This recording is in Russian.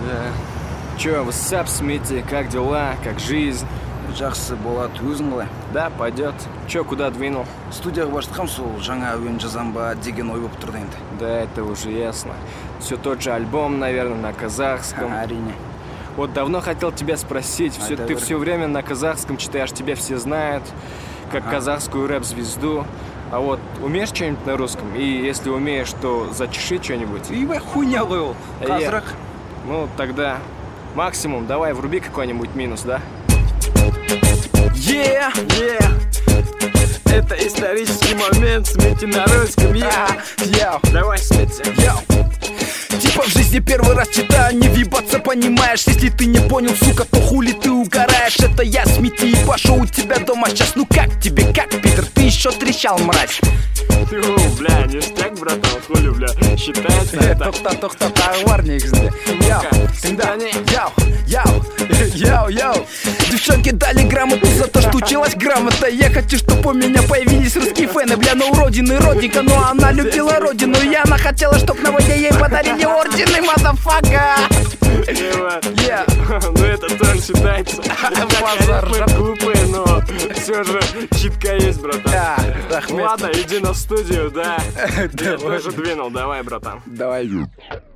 Чё, вассап, Смити, как дела, как жизнь? Жақсы болады, өзің қалай? Да, пойдет. Чё, куда двинул? Студияға бара жатқам, сол жаңа әуен жазам ба деген ой болып тұрды енді. Да, это уже ясно. Все тот же альбом, наверное, на казахском. Әрине. Вот давно хотел тебя спросить, ты все время на казахском читаешь, тебя все знают, как казахскую рэп-звезду. А вот умеешь что-нибудь на русском? И если умеешь, то зачеши что-нибудь. Ебай, хуйня ғой ол. Қазір-ақ. Ну, тогда максимум, давай вруби какой-нибудь минус, да? Yeah, yeah. Это исторический момент, Смити на русском, Давай, Смити. Типа в жизни первый раз читаю, не въебаться, понимаешь? Если ты не понял, сука, то хули ты угораешь? Это я, Смити, и Паша у тебя дома сейчас. Ну как тебе, как, Питер, ты еще трещал, мразь? Бля, ништяк, братан, хули, бля, считается это. Тоқта, тағы негізінде. Йоу. Девчонки дали грамоту за то, что училась грамота. Я хочу, чтобы у меня появились русские фэны. Бля, ну у родины родинка, но она любила родину. И она хотела, чтоб на войне ей подарили ордены, мазафака. Ну это тоже считается. Мы глупые, но все же читка есть, братан. Ладно, иди на студию, да. Я тоже двинул, давай, братан. Давай.